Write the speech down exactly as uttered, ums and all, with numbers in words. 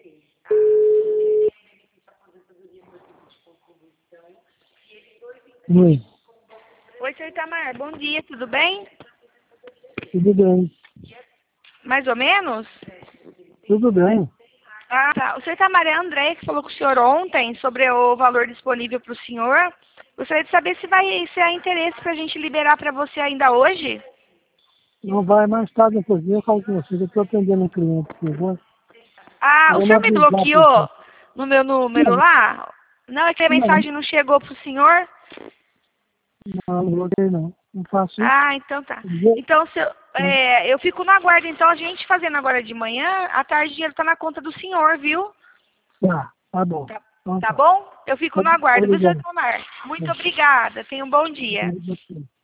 Oi, Oi, senhor Itamar, bom dia, tudo bem? tudo bem, Mais ou menos? tudo bem. Ah, tá. O senhor Itamar é André, que falou com o senhor ontem sobre o valor disponível para o senhor. Gostaria de saber se vai se há interesse para a gente liberar para você ainda hoje. Não vai mais tarde um pouquinho, eu falo com você, eu estou atendendo um cliente, por favor. Ah, o Vamos senhor me avisar para bloqueou você. no meu número Não, lá? Não, é que a não, mensagem não chegou para o senhor? não, não bloqueei não. Não faço isso. Ah, então tá. Vou- Então, se eu, Não. é, eu fico no aguardo, então, a gente fazendo agora de manhã, à tarde o dinheiro tá na conta do senhor, viu? Tá, tá bom. Tá, Então tá tá. bom? Eu fico no aguardo, viu, senhor Obrigado. Itamar? Muito obrigada. Tenha um bom dia. Obrigado.